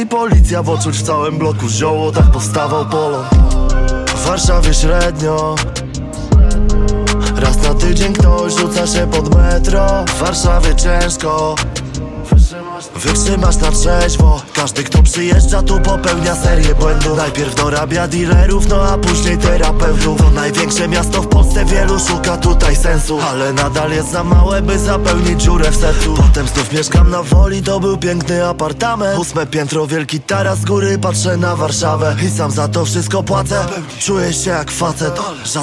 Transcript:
i policja, bo czuć w całym bloku zioło, tak powstawał polon. W Warszawie średnio raz na tydzień ktoś rzuca się pod metro. W Warszawie ciężko wytrzymasz na trzeźwo. Każdy, kto przyjeżdża tu, popełnia serię błędów. Najpierw dorabia dealerów, no a później terapeutów. To największe miasto w Polsce, wielu szuka tutaj sensu, ale nadal jest za małe, by zapełnić dziurę w sercu. Potem znów mieszkam na Woli, to był piękny apartament. 8 piętro, wielki taras, z góry patrzę na Warszawę i sam za to wszystko płacę. Czuję się jak facet.